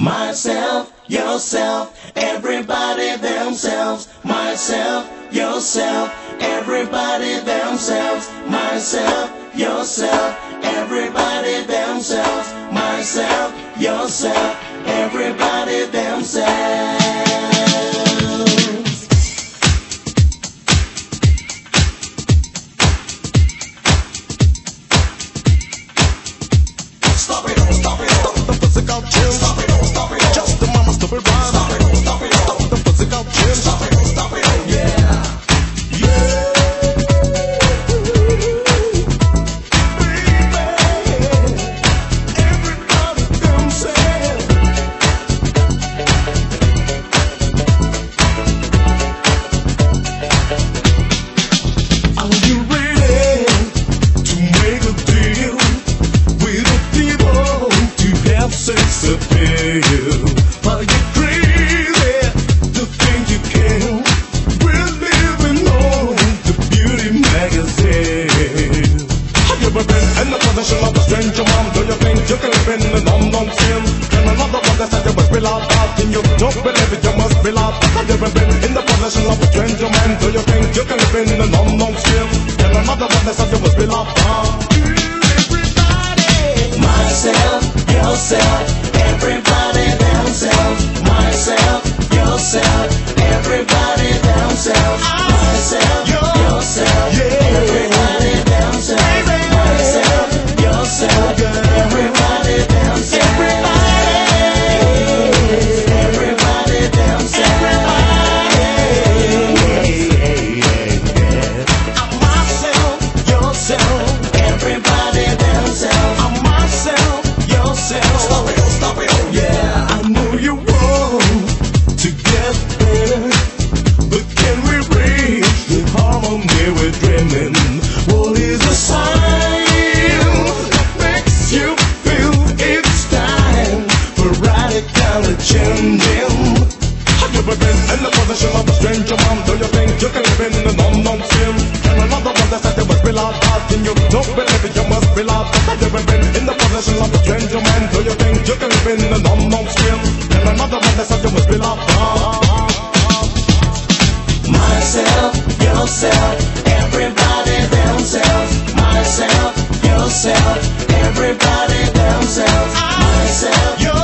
Myself, yourself, everybody themselves. Myself, yourself, everybody themselves. Myself, yourself, everybody themselves. Myself, yourself, everybody themselves. Stop it, stop it, stop the physical chill. Stop it, stop it, just the mama stupid rhyme. Stop it, stop it, stop the physical chill. Stop it, yeah, yeah. Baby, everybody themselves. Are you ready to make a deal with the people to have sex appeal? Are you crazy to think you can? We're living on the beauty magazine. Have you ever been in the position of a stranger mom? Do you think you can live in an unknown sin? Can another one that said you must be loud out and you don't believe it, you must be loud? Have you ever been in the position of a stranger man? Do you think you can live in an unknown sin? Can another one that said you must be loud out? Myself, yourself, everybody themselves. Myself, yourself, everybody themselves. Myself, yourself, everybody themselves. Myself, yourself, everybody themselves. Everybody themselves. Myself, yourself, everybody themselves. Myself, yourself. Stop it, Yeah, I know you want to get better, but can we reach the harmony we're dreaming? What is the sign that makes you feel it's time for radical changing? Have you ever been in the position of a stranger mom? Do you think you can live in an unknown sin? And another one that said you must be loud out and you don't believe it, you must be loud. Have you ever been in the position of a stranger man? Do you think you can live in an unknown sin? And another one that said you must be loud out. myself, yourself, everybody themselves. Myself, yourself, everybody themselves. Myself,